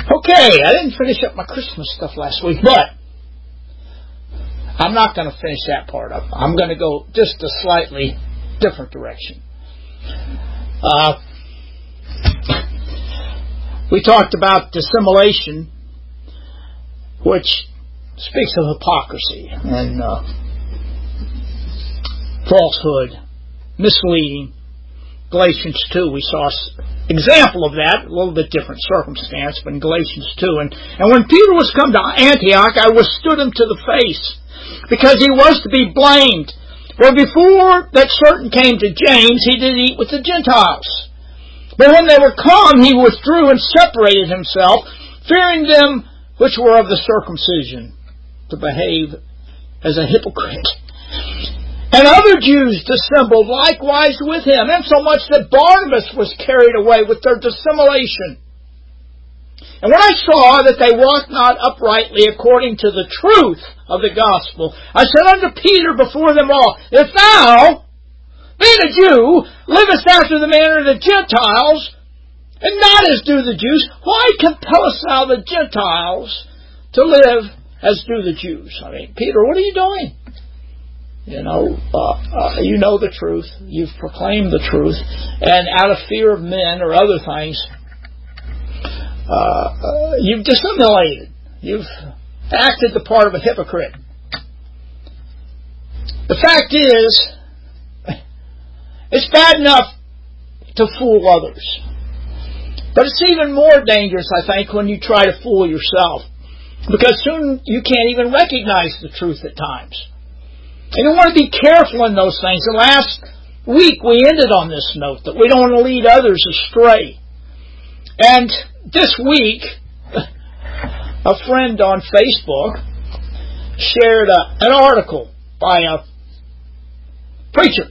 Okay, I didn't finish up my Christmas stuff last week, but I'm not going to finish that part up. I'm going to go just a slightly different direction. We talked about dissimulation, which speaks of hypocrisy and falsehood, misleading. Galatians 2, we saw an example of that, a little bit different circumstance, but in Galatians 2. And when Peter was come to Antioch, I withstood him to the face, because he was to be blamed. For before that certain came to James, he did eat with the Gentiles. But when they were come, he withdrew and separated himself, fearing them which were of the circumcision, to behave as a hypocrite. And other Jews dissembled likewise with him, insomuch that Barnabas was carried away with their dissimulation. And when I saw that they walked not uprightly according to the truth of the gospel, I said unto Peter before them all, If thou, being a Jew, livest after the manner of the Gentiles, and not as do the Jews, why compellest thou the Gentiles to live as do the Jews? I mean, Peter, what are you doing? You know the truth. You've proclaimed the truth. And out of fear of men or other things, you've dissimulated. You've acted the part of a hypocrite. The fact is, it's bad enough to fool others. But it's even more dangerous, I think, when you try to fool yourself. Because soon you can't even recognize the truth at times. And you want to be careful in those things. And last week we ended on this note, that we don't want to lead others astray. And this week, a friend on Facebook shared an article by a preacher.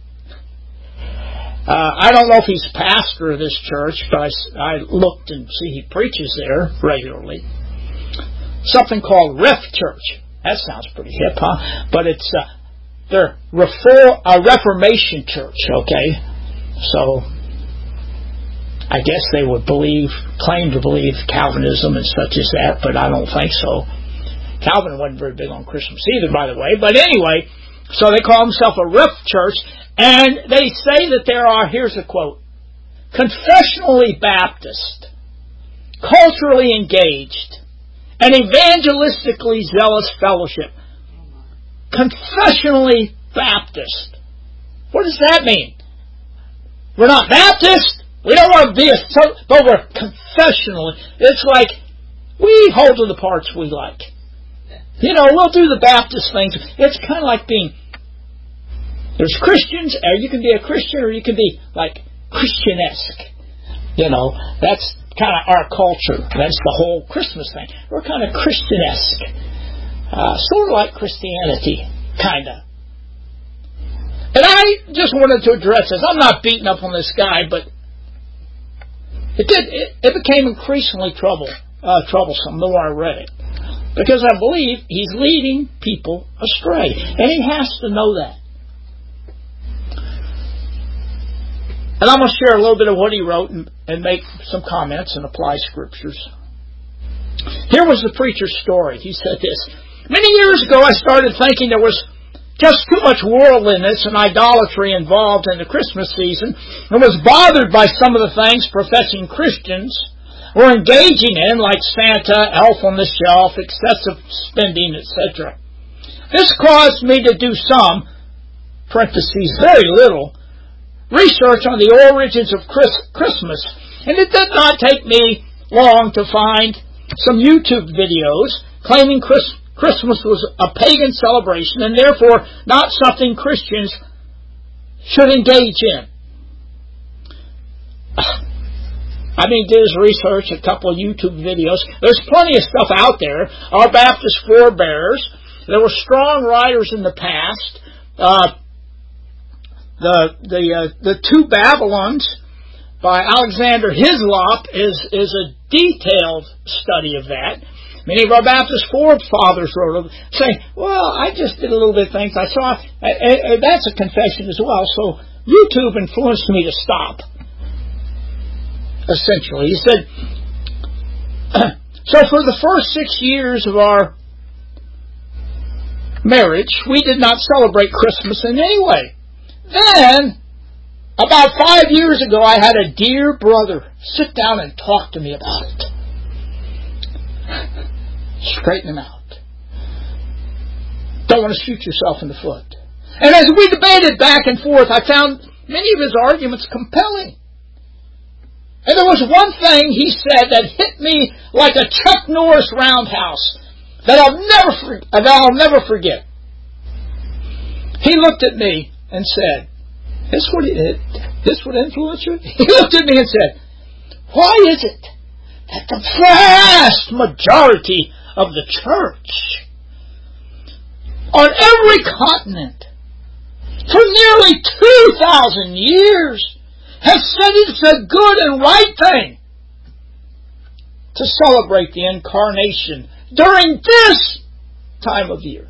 I don't know if he's pastor of this church, but I looked and see he preaches there regularly. Something called Ref Church. That sounds pretty hip, huh? But it's they're a Reformation church, okay? So I guess they would claim to believe Calvinism and such as that, but I don't think so. Calvin wasn't very big on Christmas either, by the way. But anyway, so they call themselves a Ref Church, and they say that there are, here's a quote, confessionally Baptist, culturally engaged, an evangelistically zealous fellowship. Confessionally Baptist. What does that mean? We're not Baptist. We don't want to be but we're confessionally. It's like we hold to the parts we like. You know, we'll do the Baptist things. It's kind of like there's Christians, or you can be a Christian, or you can be like Christianesque. You know, that's kind of our culture. That's the whole Christmas thing. We're kind of Christianesque. Sort of like Christianity, kind of. And I just wanted to address this. I'm not beating up on this guy, but it became increasingly troublesome the more I read it. Because I believe he's leading people astray. And he has to know that. And I'm going to share a little bit of what he wrote and make some comments and apply scriptures. Here was the preacher's story. He said this. Many years ago I started thinking there was just too much worldliness and idolatry involved in the Christmas season, and was bothered by some of the things professing Christians were engaging in, like Santa, Elf on the Shelf, excessive spending, etc. This caused me to do some, parentheses, very little, research on the origins of Christmas, and it did not take me long to find some YouTube videos claiming Christmas was a pagan celebration and therefore not something Christians should engage in. I did his research, a couple of YouTube videos. There's plenty of stuff out there. Our Baptist forebears. There were strong writers in the past. The Two Babylons by Alexander Hislop is a detailed study of that. Many of our Baptist forefathers wrote saying, well, I just did a little bit of things I saw. That's a confession as well. So YouTube influenced me to stop. Essentially, he said, So for the first 6 years of our marriage, we did not celebrate Christmas in any way. Then, about 5 years ago, I had a dear brother sit down and talk to me about it. Straighten him out. Don't want to shoot yourself in the foot. And as we debated back and forth, I found many of his arguments compelling. And there was one thing he said that hit me like a Chuck Norris roundhouse that I'll never forget. He looked at me and said, this would influence you? He looked at me and said, why is it that the vast majority of the church on every continent for nearly 2,000 years has said it's a good and right thing to celebrate the incarnation during this time of year?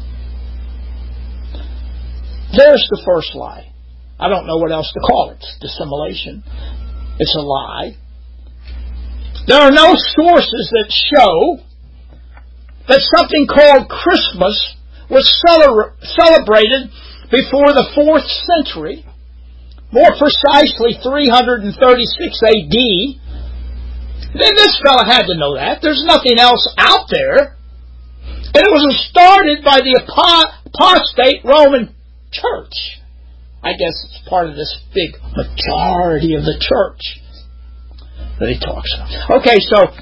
There's the first lie. I don't know what else to call it. It's dissimulation. It's a lie. There are no sources that show that something called Christmas was celebrated before the 4th century, more precisely 336 AD. Then this fellow had to know that. There's nothing else out there. And it was started by the apostate Roman Church. I guess it's part of this big majority of the church that he talks about. Okay, so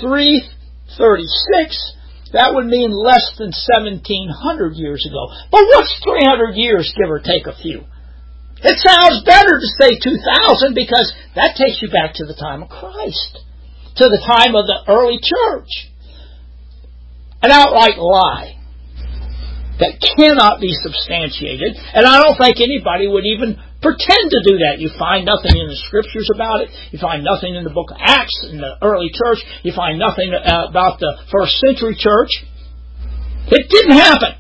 336, that would mean less than 1,700 years ago. But what's 300 years, give or take a few? It sounds better to say 2,000 because that takes you back to the time of Christ, to the time of the early church. An outright lie that cannot be substantiated, and I don't think anybody would even pretend to do that. You find nothing in the Scriptures about it. You find nothing in the book of Acts in the early church. You find nothing about the first century church. It didn't happen.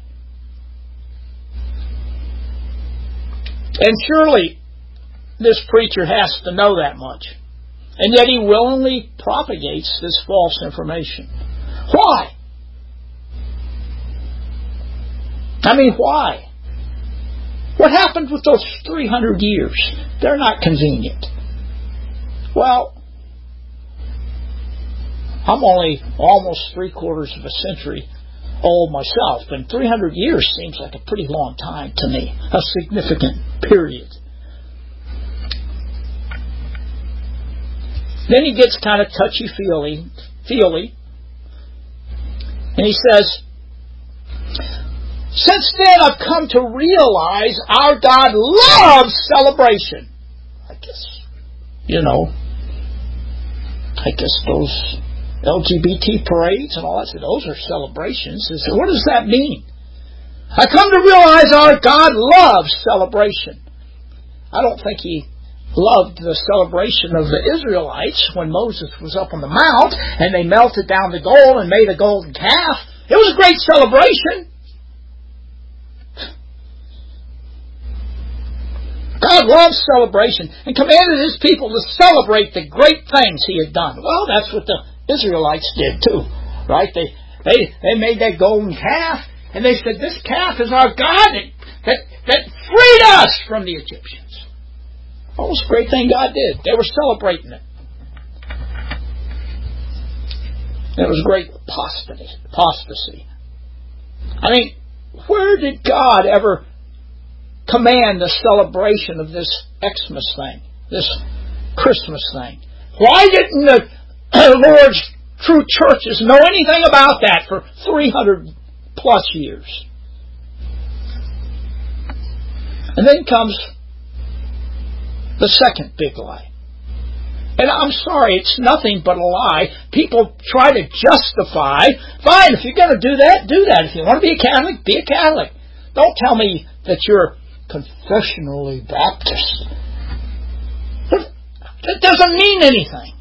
And surely this preacher has to know that much. And yet he willingly propagates this false information. Why? I mean, why? What happened with those 300 years? They're not convenient. Well, I'm only almost 3/4 of a century old myself, and 300 years seems like a pretty long time to me, a significant period. Then he gets kind of touchy-feely, and he says, since then I've come to realize our God loves celebration. I guess those LGBT parades and all that, those are celebrations. So what does that mean? I come to realize our God loves celebration. I don't think he loved the celebration of the Israelites when Moses was up on the mount and they melted down the gold and made a golden calf. It was a great celebration. God loves celebration and commanded His people to celebrate the great things He had done. Well, that's what the Israelites did too, right? They made that golden calf, and they said, "This calf is our God that freed us from the Egyptians." What was a great thing God did? They were celebrating it. It was great apostasy. I mean, where did God ever command the celebration of this Xmas thing, this Christmas thing? Why didn't the Lord's true churches know anything about that for 300 plus years? And then comes the second big lie. And I'm sorry, it's nothing but a lie. People try to justify, fine, if you're going to do that, do that. If you want to be a Catholic, be a Catholic. Don't tell me that you're confessionally Baptist. That doesn't mean anything.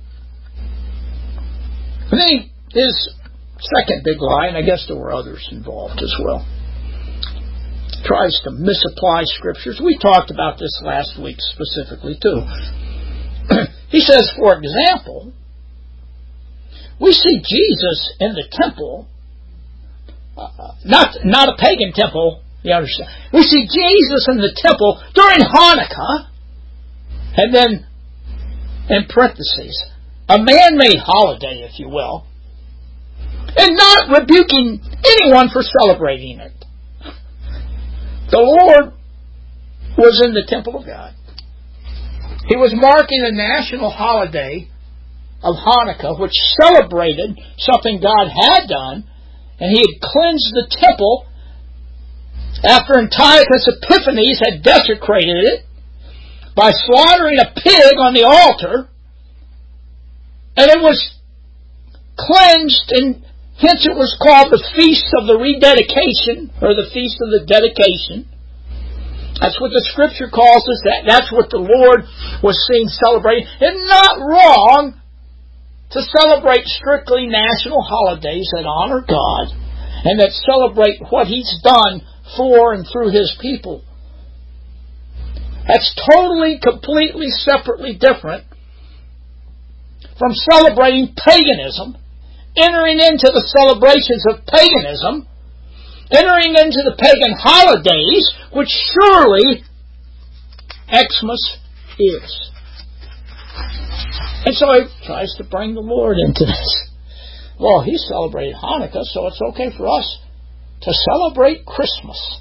And then his second big lie, and I guess there were others involved as well, tries to misapply Scriptures. We talked about this last week specifically too. He says, for example, we see Jesus in the temple, not a pagan temple, you understand. We see Jesus in the temple during Hanukkah, and then, in parentheses, a man-made holiday, if you will, and not rebuking anyone for celebrating it. The Lord was in the temple of God. He was marking a national holiday of Hanukkah, which celebrated something God had done, and He had cleansed the temple after Antiochus Epiphanes had desecrated it by slaughtering a pig on the altar, and it was cleansed, and hence it was called the Feast of the Rededication, or the Feast of the Dedication. That's what the Scripture calls us. That's what the Lord was seeing celebrating. It's not wrong to celebrate strictly national holidays that honor God and that celebrate what He's done for and through His people. That's totally, completely, separately different from celebrating paganism, entering into the celebrations of paganism, entering into the pagan holidays, which surely Xmas is. And so he tries to bring the Lord into this. Well, He celebrated Hanukkah, so it's okay for us to celebrate Christmas.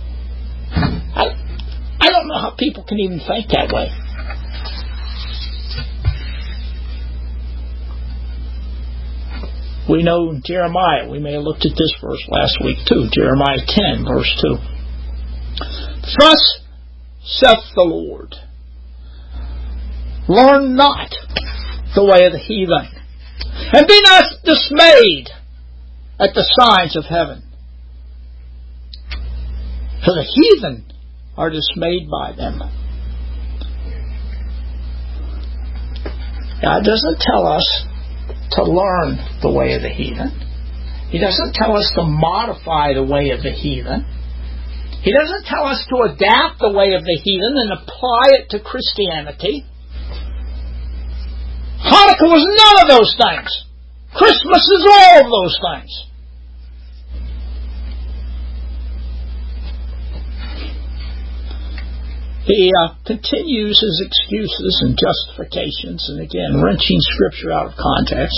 I don't know how people can even think that way. We know in Jeremiah, we may have looked at this verse last week too, Jeremiah 10, verse 2. Thus saith the Lord, learn not the way of the heathen, and be not dismayed at the signs of heaven. For the heathen are dismayed by them. God doesn't tell us to learn the way of the heathen. He doesn't tell us to modify the way of the heathen. He doesn't tell us to adapt the way of the heathen and apply it to Christianity. Hanukkah was none of those things. Christmas is all of those things. He continues his excuses and justifications, and again, wrenching Scripture out of context.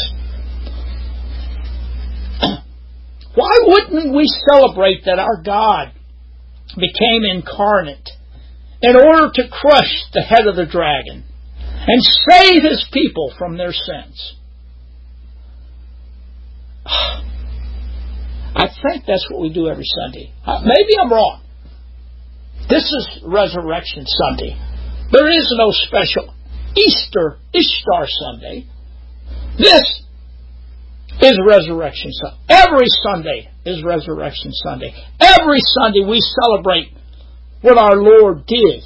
Why wouldn't we celebrate that our God became incarnate in order to crush the head of the dragon and save His people from their sins? I think that's what we do every Sunday. Maybe I'm wrong. This is Resurrection Sunday. There is no special Ishtar Sunday. This is Resurrection Sunday. Every Sunday is Resurrection Sunday. Every Sunday we celebrate what our Lord did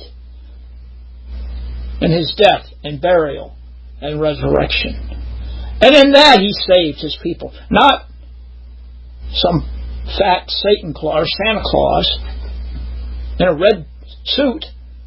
in His death and burial and resurrection. And in that He saved His people. Not some fat Santa Claus in a red suit.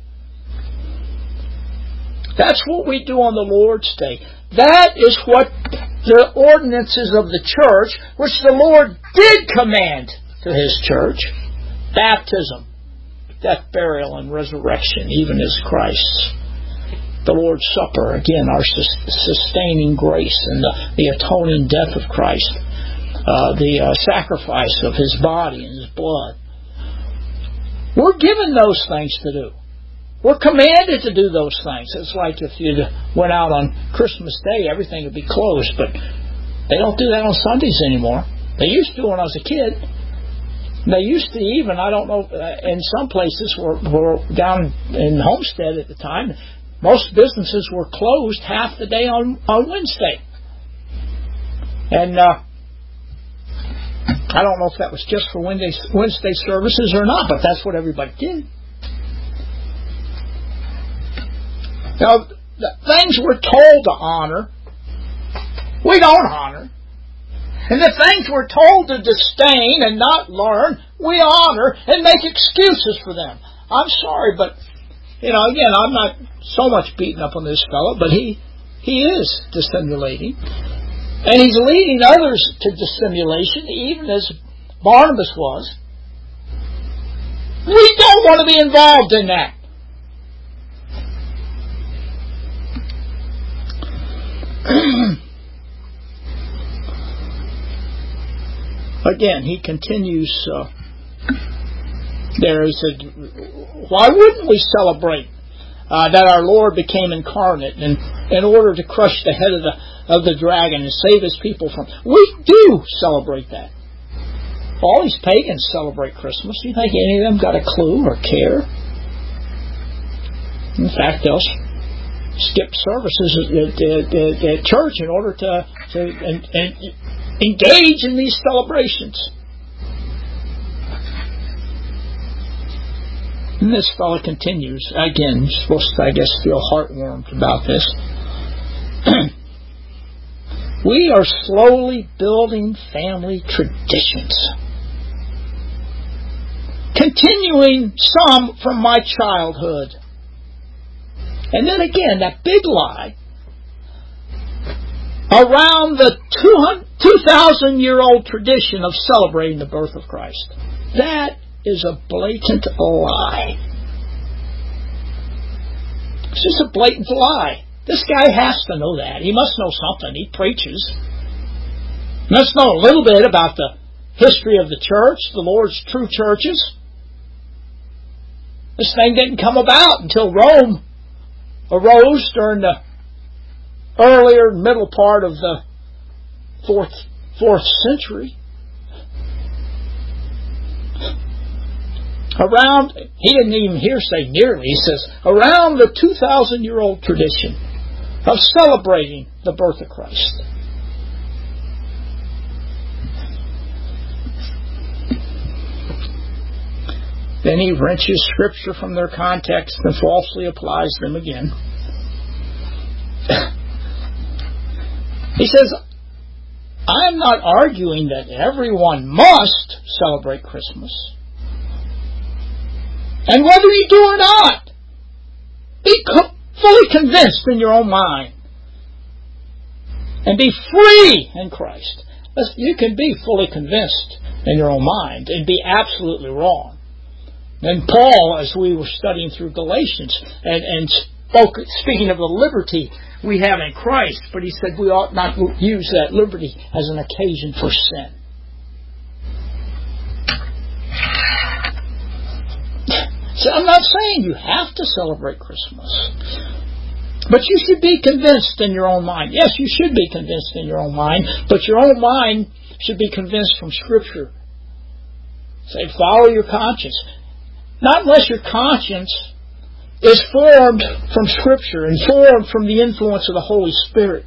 That's what we do on the Lord's Day. That is what the ordinances of the church, which the Lord did command to His church. Baptism, death, burial, and resurrection, even as Christ's. The Lord's Supper, again, our sustaining grace and the atoning death of Christ. The sacrifice of His body and His blood. We're given those things to do. We're commanded to do those things. It's like if you went out on Christmas Day, everything would be closed, but they don't do that on Sundays anymore. They used to when I was a kid. They used to even, I don't know, in some places, were down in Homestead at the time, most businesses were closed half the day on Wednesday. And I don't know if that was just for Wednesday services or not, but that's what everybody did. Now, the things we're told to honor, we don't honor. And the things we're told to disdain and not learn, we honor and make excuses for them. I'm sorry, but, again, I'm not so much beating up on this fellow, but he is dissimulating. And he's leading others to dissimulation, even as Barnabas was. We don't want to be involved in that. Again, he continues there. He said, why wouldn't we celebrate that our Lord became incarnate in order to crush the head of the dragon and save his people from... We do celebrate that. All these pagans celebrate Christmas. You think any of them got a clue or care? In fact, they'll skip services at church in order to engage in these celebrations. And this fellow continues. Again, you're supposed to, I guess, feel heartwarmed about this. We are slowly building family traditions, continuing some from my childhood. And then again, that big lie around the 2,000-year-old tradition of celebrating the birth of Christ. That is a blatant lie. It's just a blatant lie. This guy has to know that. He must know something. He preaches. He must know a little bit about the history of the church, the Lord's true churches. This thing didn't come about until Rome arose during the earlier middle part of the fourth century. Around, he didn't even here say nearly, he says, around the 2,000-year-old tradition of celebrating the birth of Christ. Then he wrenches Scripture from their context and falsely applies them again. He says, I'm not arguing that everyone must celebrate Christmas. And whether you do or not, be fully convinced in your own mind. And be free in Christ. You can be fully convinced in your own mind and be absolutely wrong. And Paul, as we were studying through Galatians, and speaking of the liberty we have in Christ, but he said we ought not use that liberty as an occasion for sin. So I'm not saying you have to celebrate Christmas, but you should be convinced in your own mind. Yes, you should be convinced in your own mind, but your own mind should be convinced from Scripture. Say, follow your conscience. Not unless your conscience is formed from Scripture and formed from the influence of the Holy Spirit.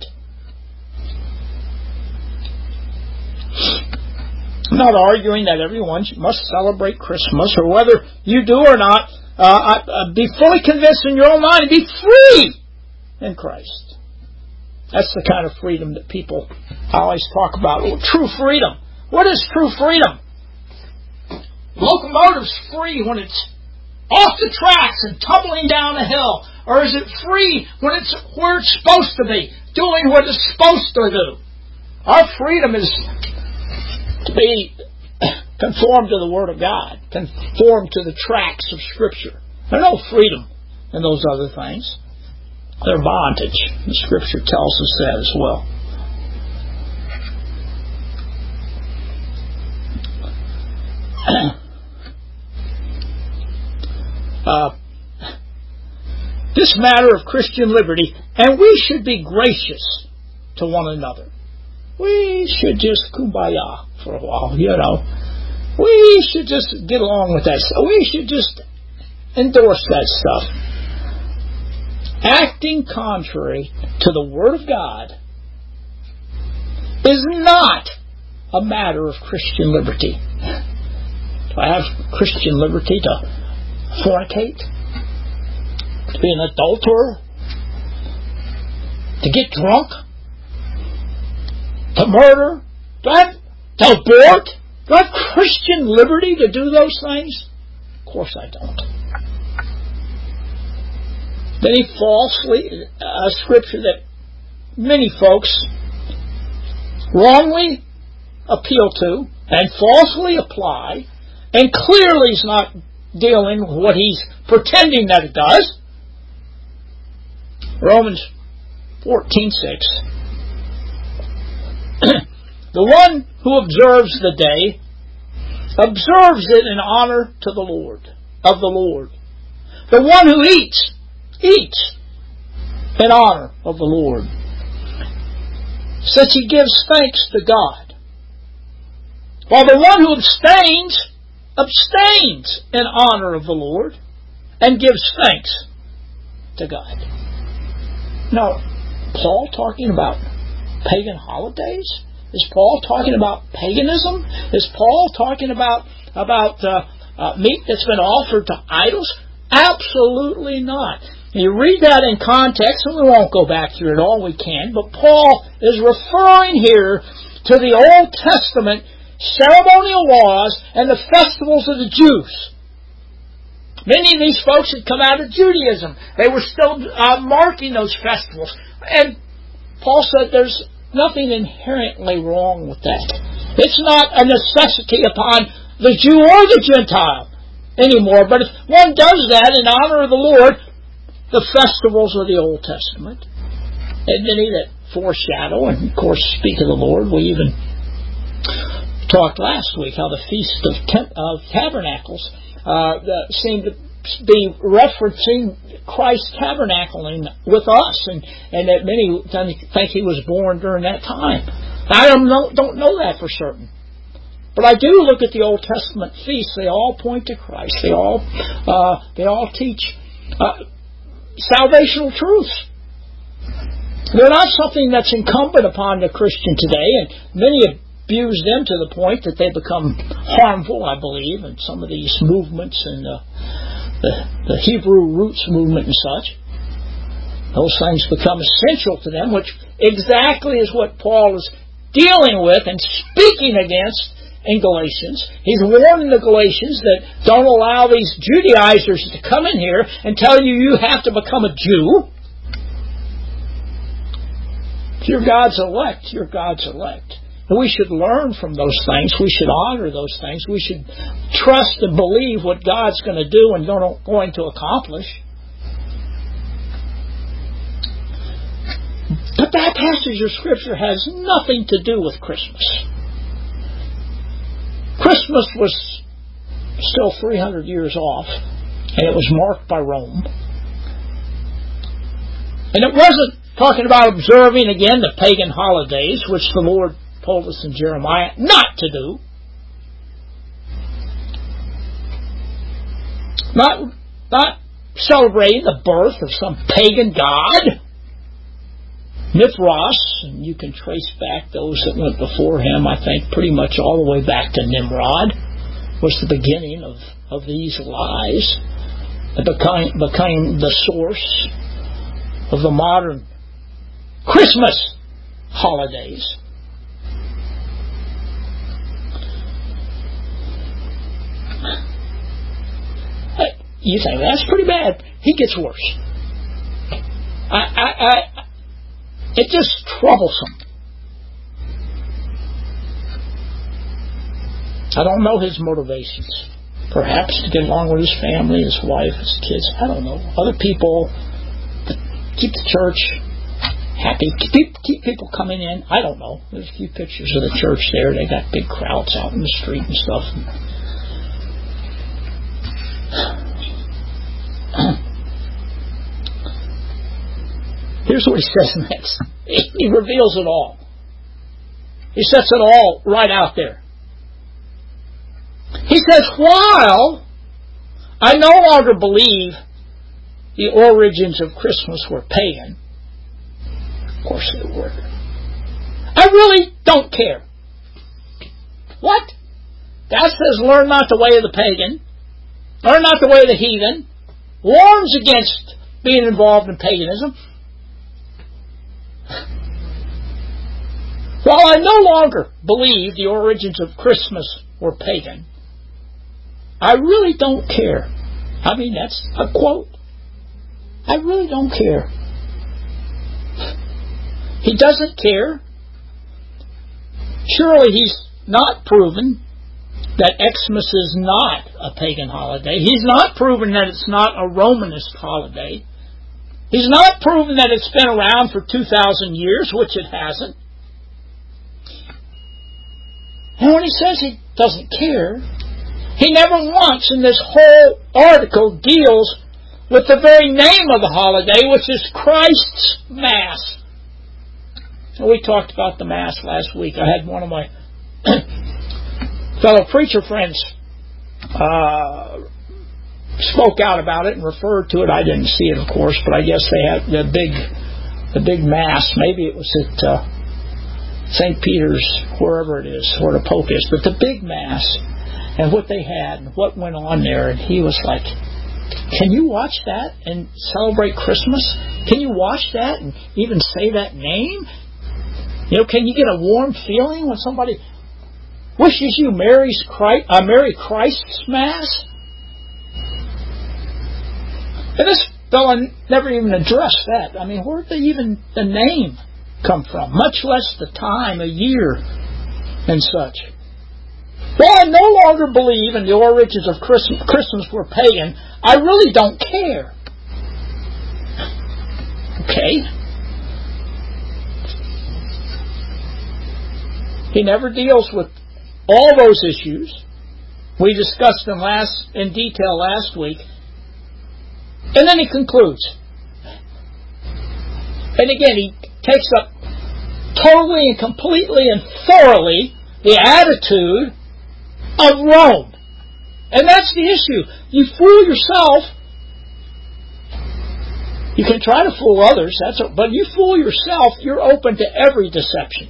I'm not arguing that everyone must celebrate Christmas, or whether you do or not. Be fully convinced in your own mind and be free in Christ. That's the kind of freedom that people always talk about. Well, true freedom. What is true freedom? Locomotive's free when it's off the tracks and tumbling down a hill, or is it free when it's where it's supposed to be, doing what it's supposed to do? Our freedom is to be conformed to the Word of God, conformed to the tracks of Scripture. There's no freedom in those other things. They're bondage. The Scripture tells us that as well. This matter of Christian liberty, and we should be gracious to one another. We should just kumbaya for a while, We should just get along with that stuff. We should just endorse that stuff. Acting contrary to the Word of God is not a matter of Christian liberty. Do I have Christian liberty to fornicate? To be an adulterer? To get drunk? To murder? To abort? Do I have Christian liberty to do those things? Of course I don't. Then he falsely, a scripture that many folks wrongly appeal to and falsely apply, and clearly is not dealing with what he's pretending that it does. Romans 14:6. The one who observes the day observes it in honor to the Lord, of the Lord. The one who eats in honor of the Lord, since he gives thanks to God. While the one who abstains in honor of the Lord and gives thanks to God. Now, Paul talking about pagan holidays? Is Paul talking about paganism? Is Paul talking about meat that's been offered to idols? Absolutely not. You read that in context, and we won't go back through it all, we can, but Paul is referring here to the Old Testament ceremonial laws and the festivals of the Jews. Many of these folks had come out of Judaism. They were still marking those festivals. And Paul said there's nothing inherently wrong with that. It's not a necessity upon the Jew or the Gentile anymore. But if one does that in honor of the Lord, the festivals of the Old Testament, and many that foreshadow and, of course, speak of the Lord. We even talked last week how the Feast of Tabernacles seemed to be referencing Christ tabernacling with us, and that many think he was born during that time. I don't know that for certain. But I do look at the Old Testament feasts. They all point to Christ. They all teach salvational truths. They're not something that's incumbent upon the Christian today, and many abuse them to the point that they become harmful, I believe, in some of these movements and the Hebrew roots movement and such. Those things become essential to them, which exactly is what Paul is dealing with and speaking against in Galatians. He's warning the Galatians that don't allow these Judaizers to come in here and tell you have to become a Jew. If you're God's elect, you're God's elect. And we should learn from those things. We should honor those things. We should trust and believe what God's going to do and going to accomplish. But that passage of Scripture has nothing to do with Christmas. Christmas was still 300 years off, and it was marked by Rome. And it wasn't talking about observing again the pagan holidays, which the Lord told us in Jeremiah not to do. Not celebrating the birth of some pagan god, Mithras, and you can trace back those that went before him. I think pretty much all the way back to Nimrod was the beginning of these lies. It became the source of the modern Christmas holidays. You think that's pretty bad. He gets worse. It's just troublesome. I don't know his motivations. Perhaps to get along with his family, his wife, his kids. I don't know. Other people keep the church happy. Keep people coming in. I don't know. There's a few pictures of the church there. They got big crowds out in the street and stuff. Here's what he says next. He reveals it all. He sets it all right out there. He says, while I no longer believe the origins of Christmas were pagan, of course they were, I really don't care. What? God says, learn not the way of the pagan, learn not the way of the heathen, warns against being involved in paganism. While I no longer believe the origins of Christmas were pagan, I really don't care. I mean, that's a quote. I really don't care. He doesn't care Surely he's not proven that Xmas is not a pagan holiday. He's not proven that it's not a Romanist holiday. He's not proven that it's been around for 2,000 years, which it hasn't. And when he says he doesn't care, he never once in this whole article deals with the very name of the holiday, which is Christ's Mass. And we talked about the Mass last week. I had one of my fellow preacher friends spoke out about it and referred to it. I didn't see it, of course, but I guess they had the big Mass. Maybe it was at St. Peter's, wherever it is, where the Pope is, but the big Mass and what they had and what went on there, and he was like, can you watch that and celebrate Christmas? Can you watch that and even say that name? You know, can you get a warm feeling when somebody wishes you Merry Christ's Mass? And this fellow never even addressed that. I mean, where did even the name come from? Much less the time, a year, and such. While I no longer believe in the origins of Christmas were pagan, I really don't care. Okay? He never deals with all those issues. We discussed them in detail last week. And then he concludes. And again, he takes up totally and completely and thoroughly the attitude of Rome. And that's the issue. You fool yourself. You can try to fool others, but you fool yourself, you're open to every deception.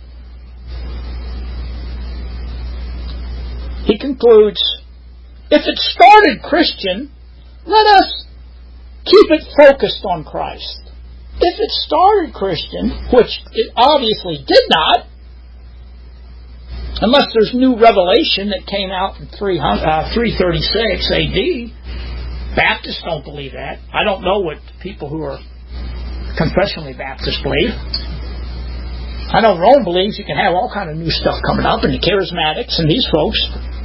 He concludes, if it started Christian, let us keep it focused on Christ. If it started Christian, which it obviously did not, unless there's new revelation that came out in 336 AD, Baptists don't believe that. I don't know what people who are confessionally Baptist believe. I know Rome believes you can have all kind of new stuff coming up, and the Charismatics and these folks.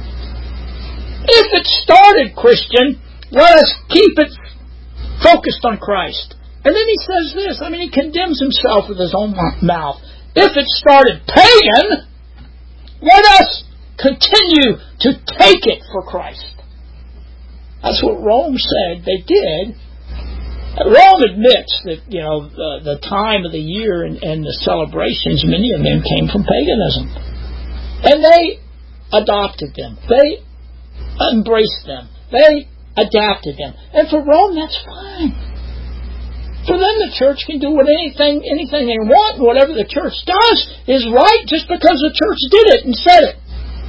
If it started Christian, let us keep it focused on Christ. And then he says this, he condemns himself with his own mouth. If it started pagan, let us continue to take it for Christ. That's what Rome said they did. Rome admits that, the time of the year and the celebrations, many of them came from paganism. And they adopted them. They embraced them. They adapted them. And for Rome, that's fine. For them, the church can do anything they want, and whatever the church does is right just because the church did it and said it.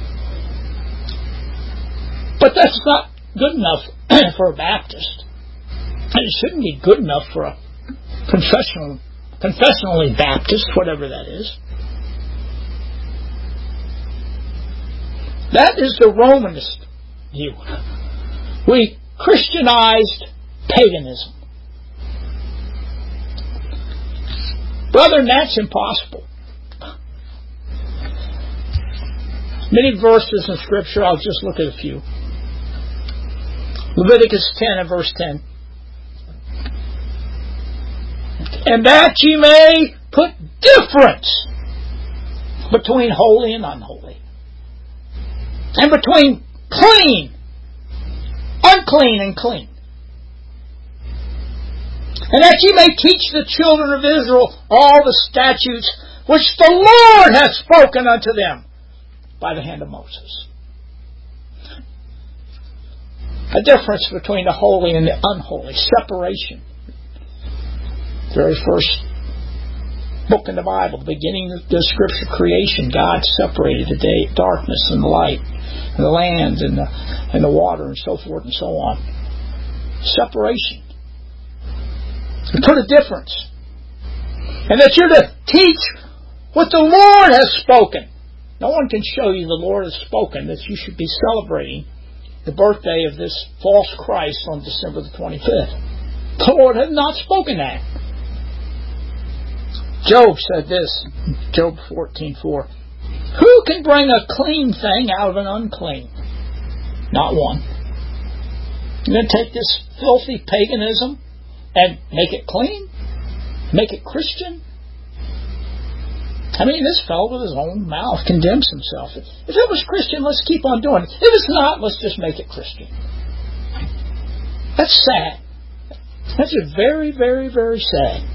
But that's not good enough for a Baptist. And it shouldn't be good enough for a confessionally Baptist, whatever that is. That is the Romanist view. We Christianized paganism. Brethren, that's impossible. Many verses in Scripture, I'll just look at a few. Leviticus 10 and verse 10. And that ye may put difference between holy and unholy, and between clean, unclean, and clean. And that ye may teach the children of Israel all the statutes which the Lord hath spoken unto them by the hand of Moses. A difference between the holy and the unholy. Separation. The very first book in the Bible, the beginning of the Scripture creation, God separated the day, darkness and the light, and the land and the water and so forth and so on. Separation. And put a difference. And that you're to teach what the Lord has spoken. No one can show you the Lord has spoken that you should be celebrating the birthday of this false Christ on December the 25th. The Lord had not spoken that. Job said this, Job 14:4. can bring a clean thing out of an unclean? Not one. You're going to take this filthy paganism and make it clean? Make it Christian? I mean, this fellow with his own mouth condemns himself. If it was Christian, let's keep on doing it. If it's not, let's just make it Christian. That's sad. That's very, very, very sad.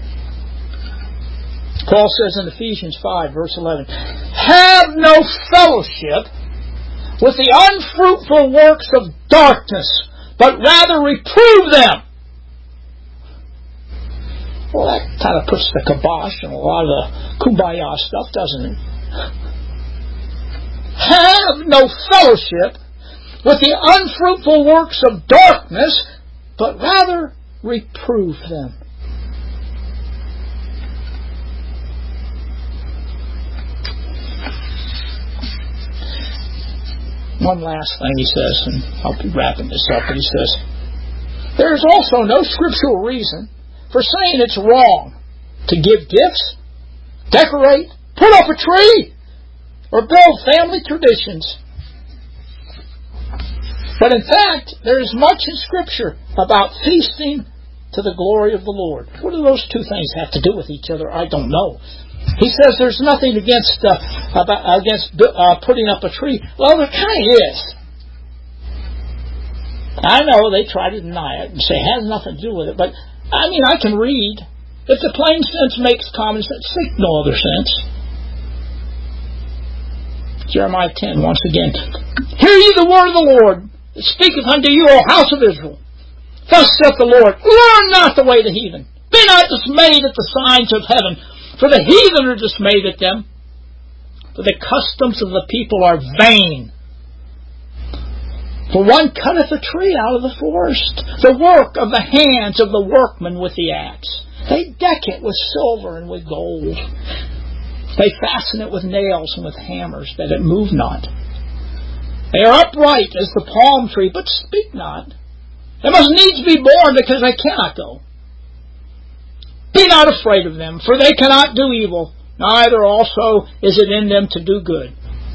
Paul says in Ephesians 5, verse 11, have no fellowship with the unfruitful works of darkness, but rather reprove them. Well, that kind of puts the kibosh on a lot of the kumbaya stuff, doesn't it? Have no fellowship with the unfruitful works of darkness, but rather reprove them. One last thing he says, and I'll be wrapping this up, but he says, there is also no scriptural reason for saying it's wrong to give gifts, decorate, put up a tree, or build family traditions. But in fact, there is much in Scripture about feasting to the glory of the Lord. What do those two things have to do with each other? I don't know. He says there's nothing against putting up a tree. Well, there kind of is. I know they try to deny it and say it has nothing to do with it, but I mean, I can read. If the plain sense makes common sense, seek no other sense. Jeremiah 10, once again. Hear ye the word of the Lord, that speaketh unto you, O house of Israel. Thus saith the Lord, learn not the way of the heathen. Be not dismayed at the signs of heaven, for the heathen are dismayed at them. For the customs of the people are vain. For one cutteth a tree out of the forest, the work of the hands of the workman with the axe. They deck it with silver and with gold. They fasten it with nails and with hammers, that it move not. They are upright as the palm tree, but speak not. They must needs be born, because they cannot go. Be not afraid of them, for they cannot do evil, neither also is it in them to do good.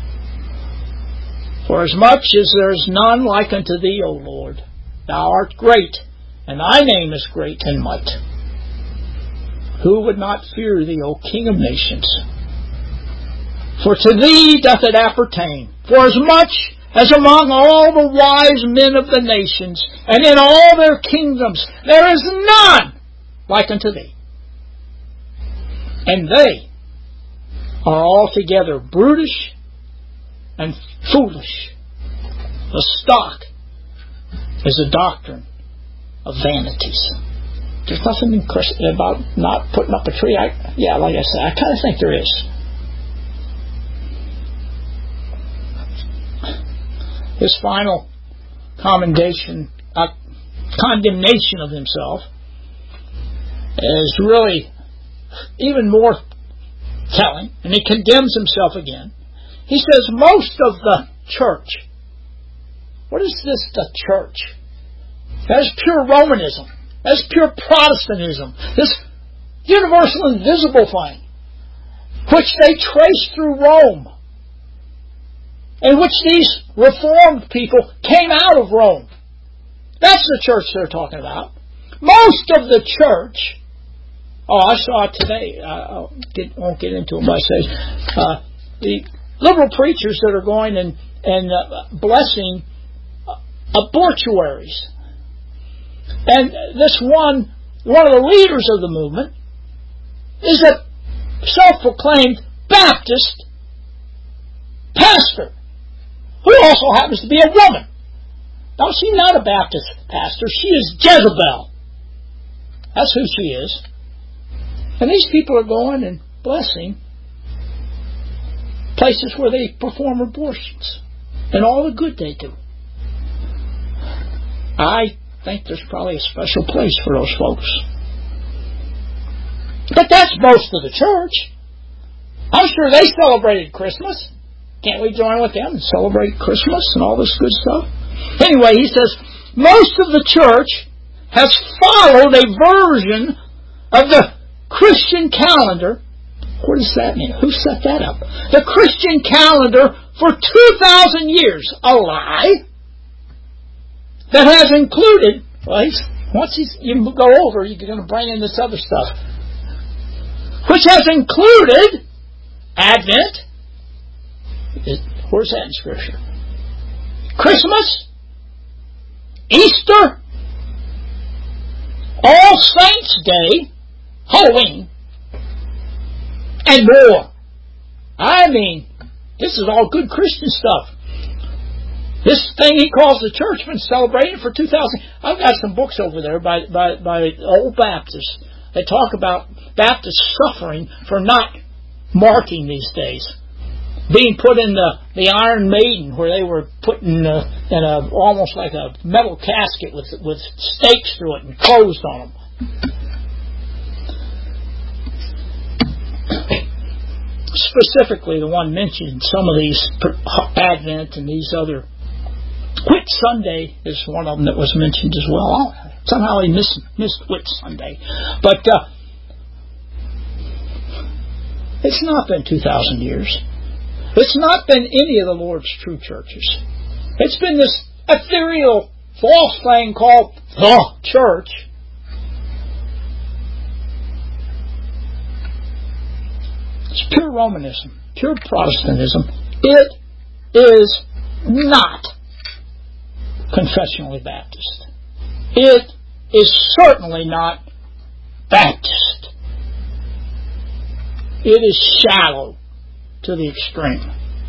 For as much as there is none like unto thee, O Lord, thou art great, and thy name is great in might. Who would not fear thee, O King of nations? For to thee doth it appertain. For as much as among all the wise men of the nations, and in all their kingdoms, there is none like unto thee. And they are altogether brutish and foolish. The stock is a doctrine of vanities. There's nothing about not putting up a tree. Like I said, I kind of think there is. His final condemnation of himself is really even more telling, and he condemns himself again. He says most of the church. What is this, the church? That is pure Romanism. That's pure Protestantism. This universal invisible thing, which they trace through Rome, in which these Reformed people came out of Rome. That's the church they're talking about. Most of the church. I saw it today. I won't get into it, but I say the liberal preachers that are going and blessing abortuaries. And this one of the leaders of the movement is a self-proclaimed Baptist pastor, who also happens to be a woman. Now, she's not a Baptist pastor. She is Jezebel. That's who she is. And these people are going and blessing places where they perform abortions and all the good they do. I think there's probably a special place for those folks. But that's most of the church. I'm sure they celebrated Christmas. Can't we join with them and celebrate Christmas and all this good stuff? Anyway, he says, most of the church has followed a version of the Christian calendar What does that mean? Who set that up? The Christian calendar for 2,000 years. A lie that has included, well, once you go over, you're going to bring in this other stuff, which has included Advent. Where's that in Scripture? Christmas, Easter, All Saints' Day, Halloween, and more. I mean, this is all good Christian stuff. This thing he calls the church been celebrating for 2,000. I've got some books over there by old Baptists. They talk about Baptists suffering for not marking these days, being put in the Iron Maiden, where they were put in almost like a metal casket with stakes through it and closed on them. Specifically, the one mentioned some of these Advent and these other. Whit Sunday is one of them that was mentioned as well. Somehow he missed Whit Sunday, but it's not been 2,000 years. It's not been any of the Lord's true churches. It's been this ethereal, false thing called the church. It's pure Romanism, pure Protestantism. It is not confessionally Baptist. It is certainly not Baptist. It is shallow to the extreme.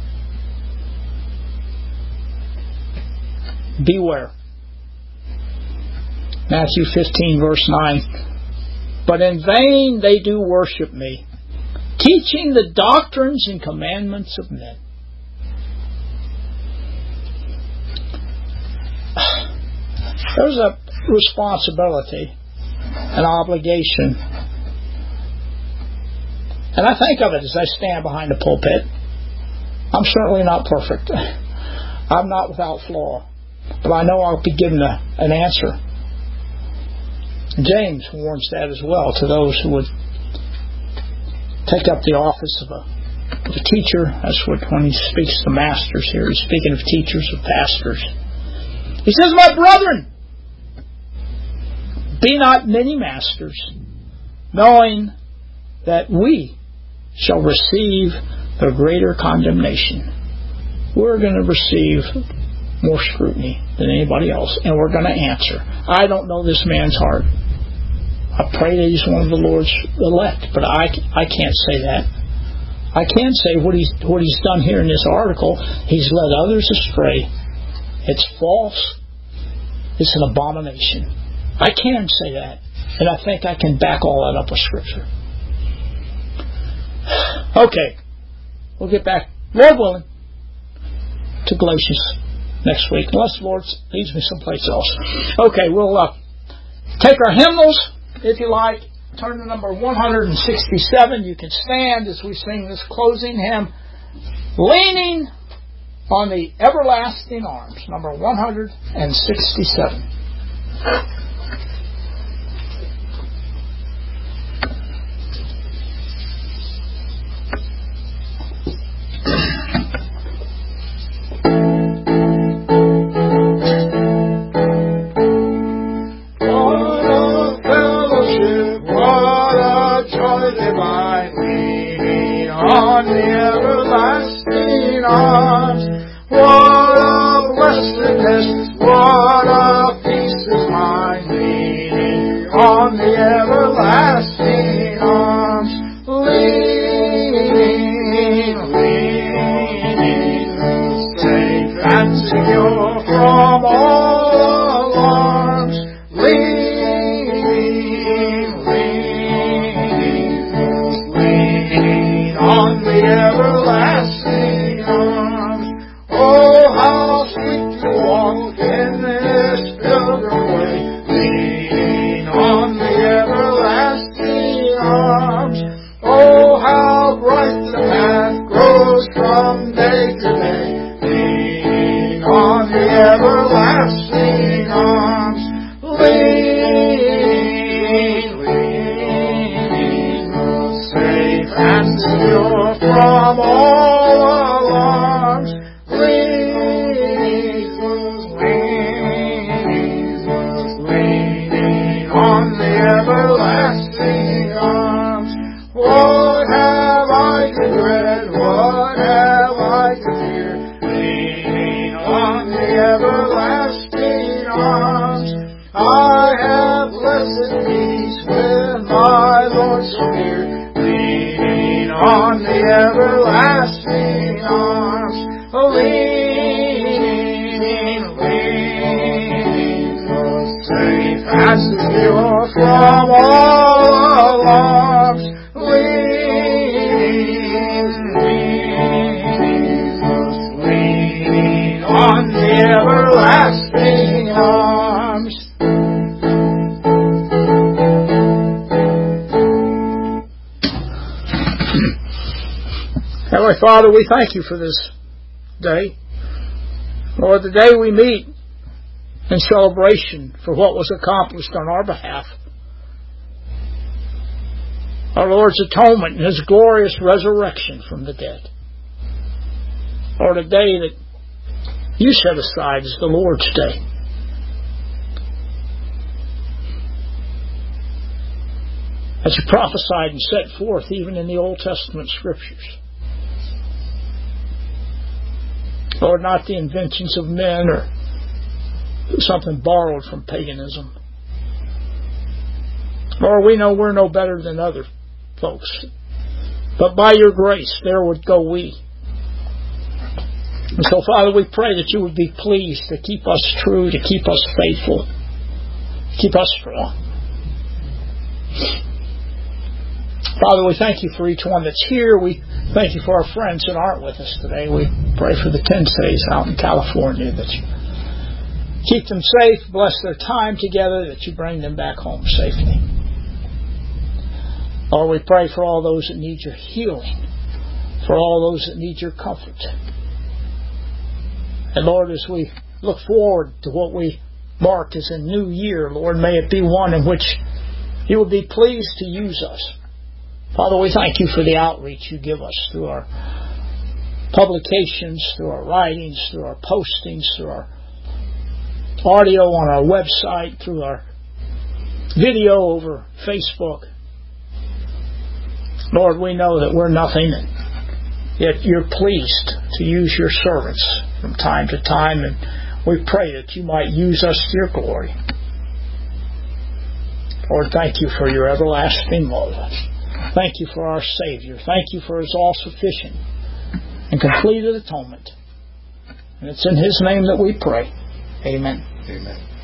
Beware. Matthew 15, verse 9. But in vain they do worship me, teaching the doctrines and commandments of men. There's a responsibility, an obligation, and I think of it as I stand behind the pulpit. I'm certainly not perfect. I'm not without flaw, but I know I'll be given an answer. James warns that as well to those who would take up the office of a teacher. That's what, when he speaks to masters here, he's speaking of teachers, of pastors. He says, my brethren, be not many masters, knowing that we shall receive the greater condemnation. We're going to receive more scrutiny than anybody else, and we're going to answer. I don't know this man's heart. I pray that he's one of the Lord's elect, but I can't say that. I can say what he's done here in this article. He's led others astray. It's false. It's an abomination. I can say that, and I think I can back all that up with Scripture. Okay, we'll get back, Lord willing, to Galatians next week, unless the Lord leads me someplace else. Okay, we'll take our hymnals, if you like, turn to number 167. You can stand as we sing this closing hymn, Leaning on the Everlasting Arms, number 167. Everlasting arms. Father, we thank You for this day. Lord, the day we meet in celebration for what was accomplished on our behalf. Our Lord's atonement and His glorious resurrection from the dead. Lord, a day that You set aside as the Lord's day. As You prophesied and set forth even in the Old Testament Scriptures. Lord, not the inventions of men or something borrowed from paganism. Lord, we know we're no better than other folks. But by Your grace, there would go we. And so, Father, we pray that You would be pleased to keep us true, to keep us faithful, keep us strong. Father, we thank You for each one that's here. We thank You for our friends that aren't with us today. We pray for the Tenseys out in California, that You keep them safe, bless their time together, that You bring them back home safely. Lord, we pray for all those that need Your healing, for all those that need Your comfort. And Lord, as we look forward to what we mark as a new year, Lord, may it be one in which You will be pleased to use us. Father, we thank You for the outreach You give us through our publications, through our writings, through our postings, through our audio on our website, through our video over Facebook. Lord, we know that we're nothing, yet You're pleased to use Your servants from time to time, and we pray that You might use us to Your glory. Lord, thank You for Your everlasting love. Thank You for our Savior. Thank You for His all-sufficient and completed atonement. And it's in His name that we pray. Amen. Amen.